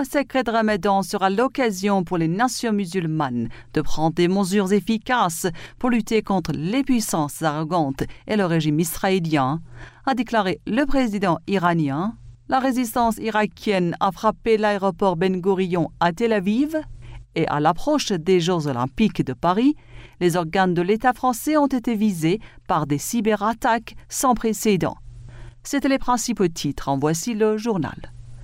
mois sacré de Ramadan sera l'occasion pour les nations musulmanes de prendre des mesures efficaces pour lutter contre les puissances arrogantes et le régime israélien, a déclaré le président iranien. La résistance irakienne a frappé l'aéroport Ben Gourion à Tel Aviv et à l'approche des Jeux olympiques de Paris, les organes de l'État français ont été visés par des cyberattaques sans précédent. C'étaient les principaux titres, en voici le journal.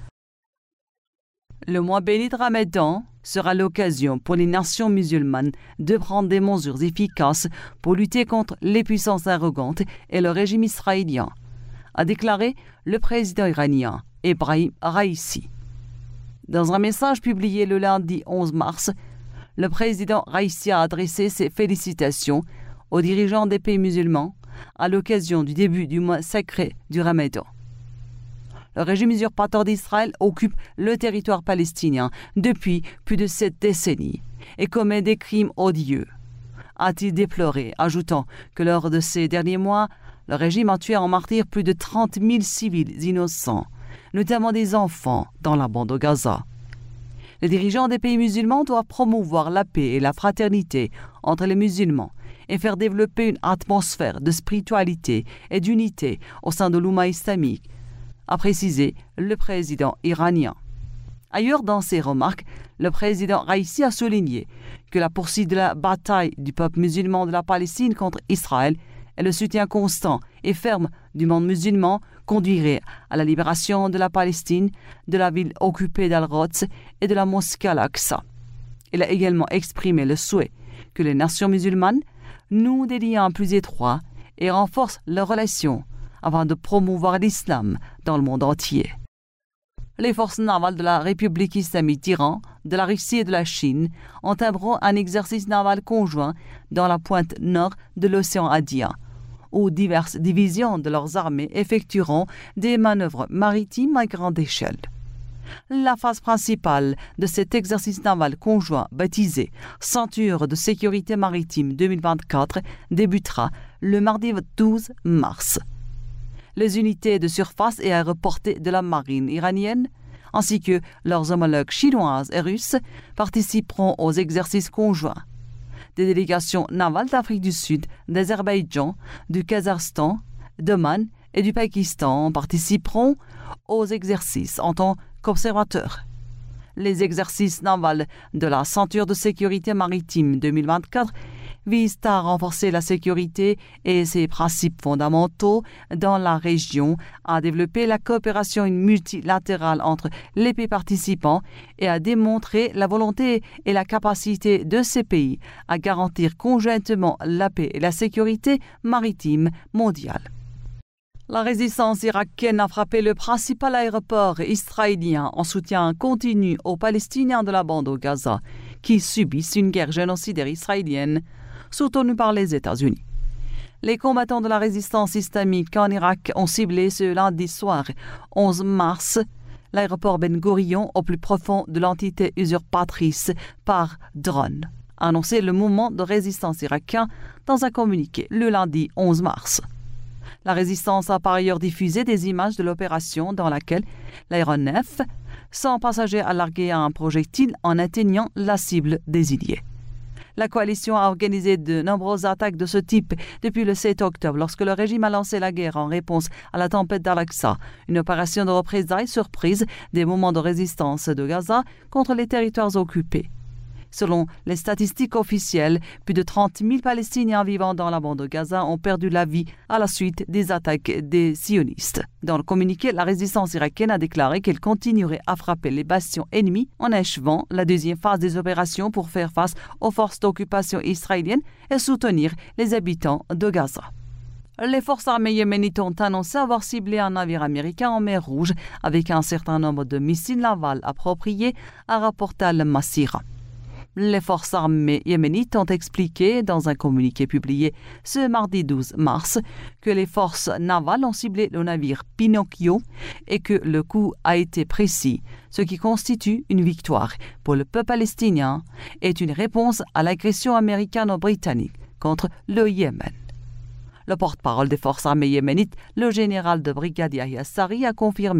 Le mois béni de Ramadan sera l'occasion pour les nations musulmanes de prendre des mesures efficaces pour lutter contre les puissances arrogantes et le régime israélien, a déclaré le président iranien Ebrahim Raïssi. Dans un message publié le lundi 11 mars, le président Raïssi a adressé ses félicitations aux dirigeants des pays musulmans à l'occasion du début du mois sacré du Ramadan. Le régime usurpateur d'Israël occupe le territoire palestinien depuis plus de 7 décennies et commet des crimes odieux, a-t-il déploré, ajoutant que lors de ces derniers mois, le régime a tué en martyrs plus de 30 000 civils innocents, notamment des enfants, dans la bande de Gaza. Les dirigeants des pays musulmans doivent promouvoir la paix et la fraternité entre les musulmans et faire développer une atmosphère de spiritualité et d'unité au sein de l'Oumma islamique, a précisé le président iranien. Ailleurs, dans ses remarques, le président Raïssi a souligné que la poursuite de la bataille du peuple musulman de la Palestine contre Israël et le soutien constant et ferme du monde musulman conduirait à la libération de la Palestine, de la ville occupée d'Al-Quds et de la mosquée Al-Aqsa. Il a également exprimé le souhait que les nations musulmanes nouent des liens plus étroits et renforcent leurs relations afin de promouvoir l'islam dans le monde entier. Les forces navales de la République islamique d'Iran, de la Russie et de la Chine entameront un exercice naval conjoint dans la pointe nord de l'océan Indien, où diverses divisions de leurs armées effectueront des manœuvres maritimes à grande échelle. La phase principale de cet exercice naval conjoint baptisé Ceinture de sécurité maritime 2024 débutera le mardi 12 mars. Les unités de surface et aéroportées de la marine iranienne, ainsi que leurs homologues chinoises et russes, participeront aux exercices conjoints. Des délégations navales d'Afrique du Sud, d'Azerbaïdjan, du Kazakhstan, d'Oman et du Pakistan participeront aux exercices en tant qu'observateurs. Les exercices navals de la Ceinture de sécurité maritime 2024 visent à renforcer la sécurité et ses principes fondamentaux dans la région, à développer la coopération multilatérale entre les pays participants et à démontrer la volonté et la capacité de ces pays à garantir conjointement la paix et la sécurité maritime mondiale. La résistance irakienne a frappé le principal aéroport israélien en soutien continu aux Palestiniens de la bande de Gaza, qui subissent une guerre génocidaire israélienne soutenue par les États-Unis. Les combattants de la résistance islamique en Irak ont ciblé ce lundi soir, 11 mars, l'aéroport Ben Gourion au plus profond de l'entité usurpatrice par drone, a annoncé le mouvement de résistance irakien dans un communiqué le lundi 11 mars. La résistance a par ailleurs diffusé des images de l'opération dans laquelle l'aéronef, sans passager, a largué un projectile en atteignant la cible désignée. La coalition a organisé de nombreuses attaques de ce type depuis le 7 octobre, lorsque le régime a lancé la guerre en réponse à la tempête d'Al-Aqsa, une opération de représailles surprise des mouvements de résistance de Gaza contre les territoires occupés. Selon les statistiques officielles, plus de 30 000 Palestiniens vivant dans la bande de Gaza ont perdu la vie à la suite des attaques des sionistes. Dans le communiqué, la résistance irakienne a déclaré qu'elle continuerait à frapper les bastions ennemis en achevant la deuxième phase des opérations pour faire face aux forces d'occupation israéliennes et soutenir les habitants de Gaza. Les forces armées yéménites ont annoncé avoir ciblé un navire américain en mer Rouge avec un certain nombre de missiles navals appropriés, a rapporté Al-Masira. Les forces armées yéménites ont expliqué dans un communiqué publié ce mardi 12 mars que les forces navales ont ciblé le navire Pinocchio et que le coup a été précis, ce qui constitue une victoire pour le peuple palestinien et une réponse à l'agression américano-britannique contre le Yémen. Le porte-parole des forces armées yéménites, le général de brigade Yahya Sarri, a confirmé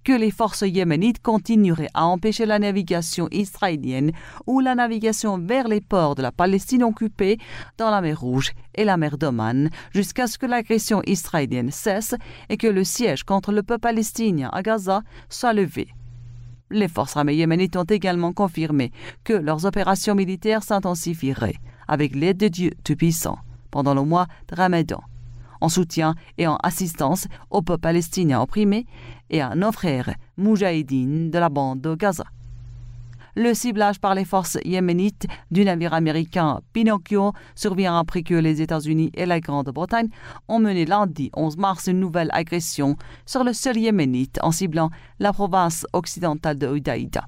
que les forces yéménites continueraient à empêcher la navigation israélienne ou la navigation vers les ports de la Palestine occupée dans la mer Rouge et la mer d'Oman jusqu'à ce que l'agression israélienne cesse et que le siège contre le peuple palestinien à Gaza soit levé. Les forces armées yéménites ont également confirmé que leurs opérations militaires s'intensifieraient avec l'aide de Dieu Tout-Puissant pendant le mois de Ramadan, en soutien et en assistance au peuple palestinien opprimé et à nos frères moudjahidines de la bande de Gaza. Le ciblage par les forces yéménites du navire américain Pinocchio survient après que les États-Unis et la Grande-Bretagne ont mené lundi 11 mars une nouvelle agression sur le sol yéménite en ciblant la province occidentale de Hudaïda.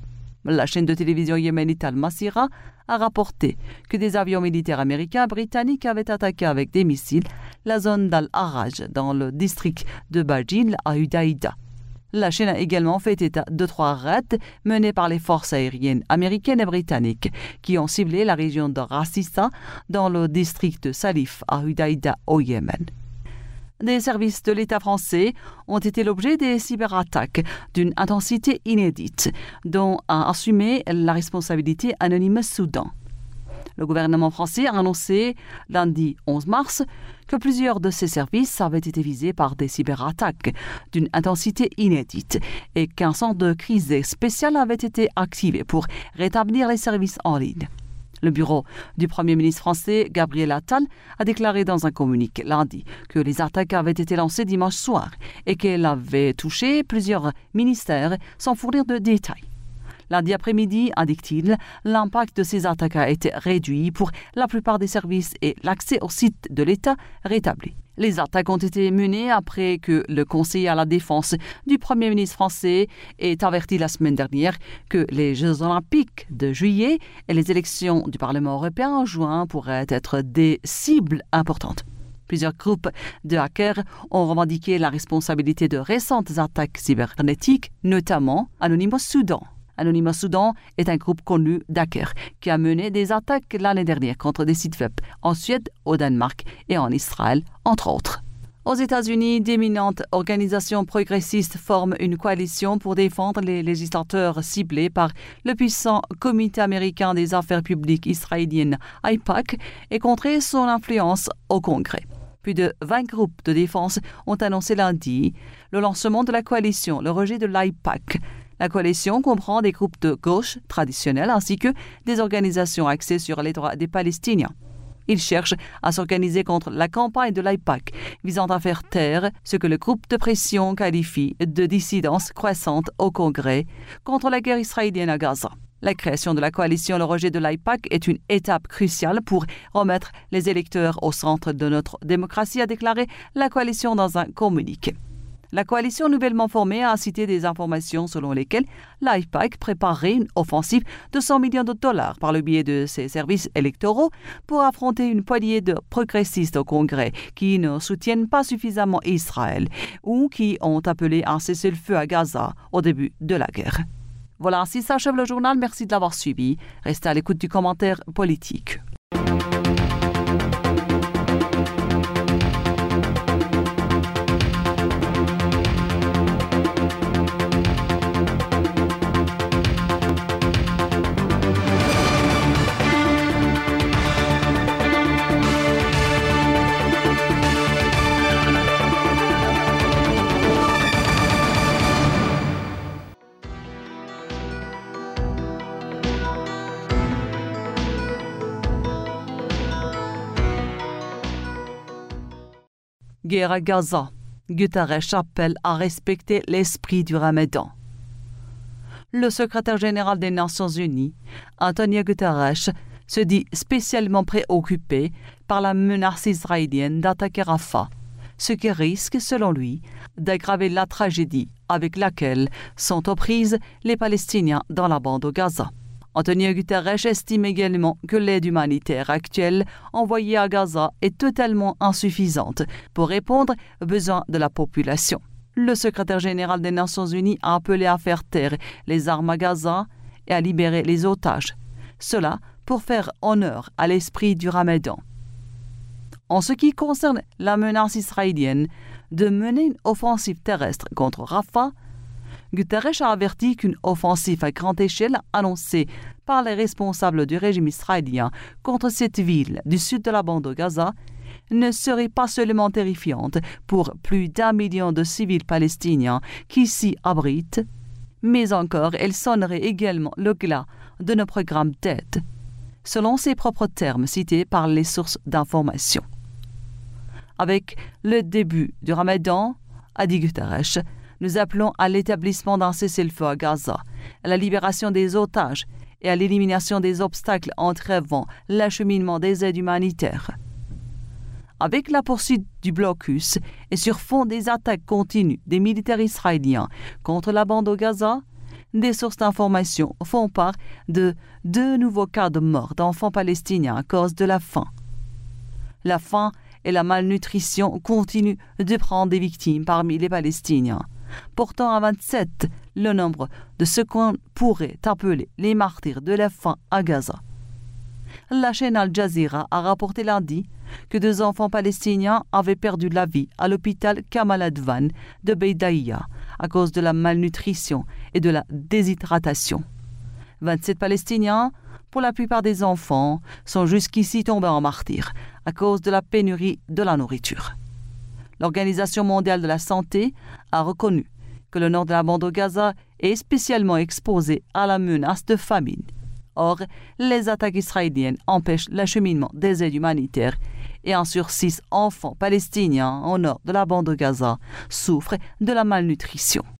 La chaîne de télévision yéménite Al-Masira a rapporté que des avions militaires américains et britanniques avaient attaqué avec des missiles la zone d'Al-Harraj dans le district de Bajil à Hudaïda. La chaîne a également fait état de 3 raids menés par les forces aériennes américaines et britanniques qui ont ciblé la région de Rassissa dans le district de Salif à Hudaïda au Yémen. Des services de l'État français ont été l'objet des cyberattaques d'une intensité inédite, dont a assumé la responsabilité Anonymous Soudan. Le gouvernement français a annoncé lundi 11 mars que plusieurs de ces services avaient été visés par des cyberattaques d'une intensité inédite et qu'un centre de crise spécial avait été activé pour rétablir les services en ligne. Le bureau du Premier ministre français, Gabriel Attal, a déclaré dans un communiqué lundi que les attaques avaient été lancées dimanche soir et qu'elles avaient touché plusieurs ministères sans fournir de détails. Lundi après-midi, indique-t-il, l'impact de ces attaques a été réduit pour la plupart des services et l'accès au site de l'État rétabli. Les attaques ont été menées après que le conseiller à la défense du Premier ministre français ait averti la semaine dernière que les Jeux olympiques de juillet et les élections du Parlement européen en juin pourraient être des cibles importantes. Plusieurs groupes de hackers ont revendiqué la responsabilité de récentes attaques cybernétiques, notamment Anonymous Soudan. Anonymous Soudan est un groupe connu d'hackers qui a mené des attaques l'année dernière contre des sites web en Suède, au Danemark et en Israël, entre autres. Aux États-Unis, d'éminentes organisations progressistes forment une coalition pour défendre les législateurs ciblés par le puissant Comité américain des affaires publiques israéliennes AIPAC et contrer son influence au Congrès. Plus de 20 groupes de défense ont annoncé lundi le lancement de la coalition, le rejet de l'AIPAC. La coalition comprend des groupes de gauche traditionnels ainsi que des organisations axées sur les droits des Palestiniens. Ils cherchent à s'organiser contre la campagne de l'AIPAC visant à faire taire ce que le groupe de pression qualifie de dissidence croissante au Congrès contre la guerre israélienne à Gaza. La création de la coalition Le rejet de l'AIPAC est une étape cruciale pour remettre les électeurs au centre de notre démocratie, a déclaré la coalition dans un communiqué. La coalition nouvellement formée a cité des informations selon lesquelles l'AIPAC préparerait une offensive de $100 millions par le biais de ses services électoraux pour affronter une poignée de progressistes au Congrès qui ne soutiennent pas suffisamment Israël ou qui ont appelé à un cessez-le-feu à Gaza au début de la guerre. Voilà, ainsi s'achève le journal. Merci de l'avoir suivi. Restez à l'écoute du commentaire politique. Guerre à Gaza. Guterres appelle à respecter l'esprit du Ramadan. Le secrétaire général des Nations Unies, Antonio Guterres, se dit spécialement préoccupé par la menace israélienne d'attaquer Rafah, ce qui risque, selon lui, d'aggraver la tragédie avec laquelle sont aux prises les Palestiniens dans la bande de Gaza. Antonio Guterres estime également que l'aide humanitaire actuelle envoyée à Gaza est totalement insuffisante pour répondre aux besoins de la population. Le secrétaire général des Nations Unies a appelé à faire taire les armes à Gaza et à libérer les otages. Cela pour faire honneur à l'esprit du Ramadan. En ce qui concerne la menace israélienne de mener une offensive terrestre contre Rafah, Guterres a averti qu'une offensive à grande échelle annoncée par les responsables du régime israélien contre cette ville du sud de la bande de Gaza ne serait pas seulement terrifiante pour plus d'1 million de civils palestiniens qui s'y abritent, mais encore elle sonnerait également le glas de nos programmes d'aide, selon ses propres termes cités par les sources d'information. Avec le début du Ramadan, a dit Guterres, nous appelons à l'établissement d'un cessez-le-feu à Gaza, à la libération des otages et à l'élimination des obstacles entravant l'acheminement des aides humanitaires. Avec la poursuite du blocus et sur fond des attaques continues des militaires israéliens contre la bande de Gaza, des sources d'information font part de 2 nouveaux cas de mort d'enfants palestiniens à cause de la faim. La faim et la malnutrition continuent de prendre des victimes parmi les Palestiniens, portant à 27 le nombre de ce qu'on pourrait appeler les martyrs de la faim à Gaza. La chaîne Al Jazeera a rapporté lundi que 2 enfants palestiniens avaient perdu la vie à l'hôpital Kamal Advan de Beidaïa à cause de la malnutrition et de la déshydratation. 27 Palestiniens, pour la plupart des enfants, sont jusqu'ici tombés en martyrs à cause de la pénurie de la nourriture. L'Organisation mondiale de la santé a reconnu que le nord de la bande de Gaza est spécialement exposé à la menace de famine. Or, les attaques israéliennes empêchent l'acheminement des aides humanitaires et 1 sur 6 enfants palestiniens au nord de la bande de Gaza souffrent de la malnutrition.